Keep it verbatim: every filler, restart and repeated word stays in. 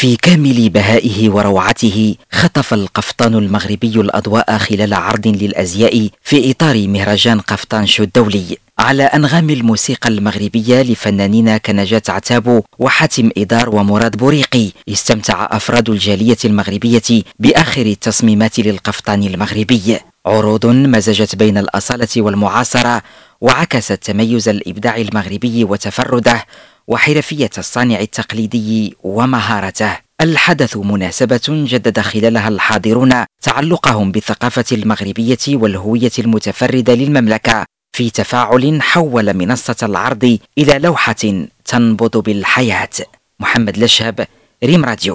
في كامل بهائه وروعته خطف القفطان المغربي الأضواء خلال عرض للأزياء في إطار مهرجان قفطان شو الدولي على أنغام الموسيقى المغربية لفنانين كنجاة عتابو وحاتم إدار ومراد بوريقي. استمتع أفراد الجالية المغربية بآخر التصميمات للقفطان المغربي، عروض مزجت بين الأصالة والمعاصرة وعكست تميز الإبداع المغربي وتفرده وحرفية الصانع التقليدي ومهارته. الحدث مناسبة جدد خلالها الحاضرون تعلقهم بالثقافة المغربية والهوية المتفردة للمملكة في تفاعل حول منصة العرض إلى لوحة تنبض بالحياة. محمد لشهب، ريم راديو.